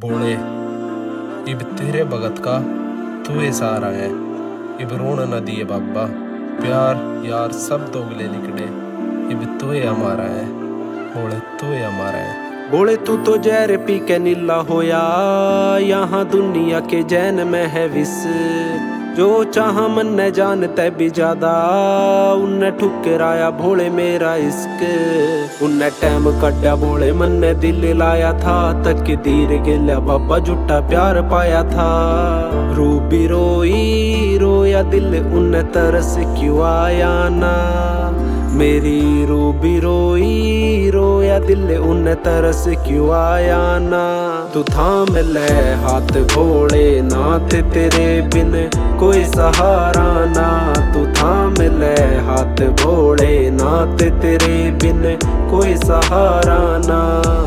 भोले इब तेरे भगत का तू ही सहारा है। इब रोण न दिए बाबा, प्यार यार सब दोगले निकले। इब तू ही हमारा है भोले, तू ही हमारा है। भोले तू तो जहर पी के नीला होया, यहाँ दुनिया के जैन में है विष। जो चाह मन ने जानते भी ज्यादा, उन्ने ठुकराया भोले मेरा इश्क। उन्ने टाइम कटा भोले मन ने दिल लाया था, तकदीर गिल्या बाबा झूठा प्यार पाया था। रूबी रोई रोया दिल उन्ने तरस क्यों आया ना। मेरी रूबी रोई रोया दिल उन्ने तरस क्यों आया ना। तू थाम ले हाथ भोले नाथ, तेरे बिन कोई सहारा ना। तू थाम ले हाथ भोले नाथ, तेरे बिन कोई सहारा ना।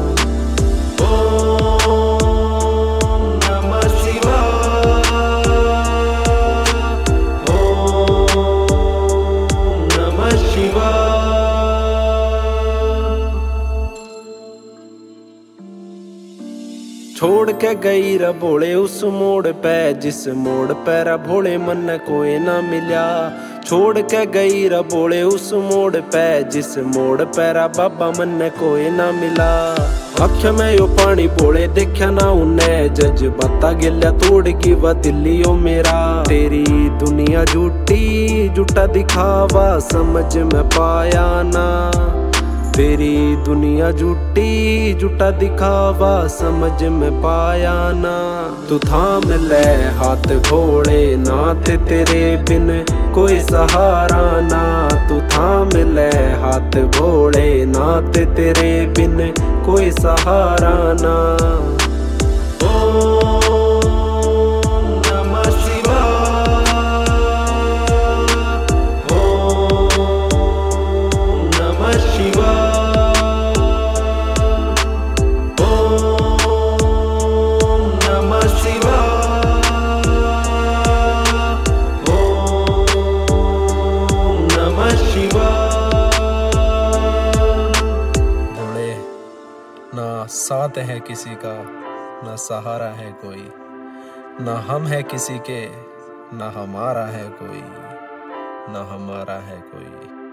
छोड़ के गई रे भोले उस मोड़ पे, जिस मोड़ पे रे भोले मन कोई ना मिला। छोड़ के गई रे भोले उस मोड़ पे, जिस मोड़ पे रे बाबा मन कोई ना मिला। अख में यो पानी भोले देखा ना उन्हें, जज्बाता गिल्या तोड़ की वह दिलियो मेरा। तेरी दुनिया झूठी झूठा दिखावा समझ में पाया ना। तेरी दुनिया झूठी झूठा दिखावा समझ में पाया ना। तू थाम ले हाथ भोले नाथ, तेरे बिन कोई सहारा ना। तू थाम ले हाथ भोले नाथ, तेरे बिन कोई सहारा ना। ना साथ है किसी का, ना सहारा है कोई। ना हम है किसी के, ना हमारा है कोई, ना हमारा है कोई।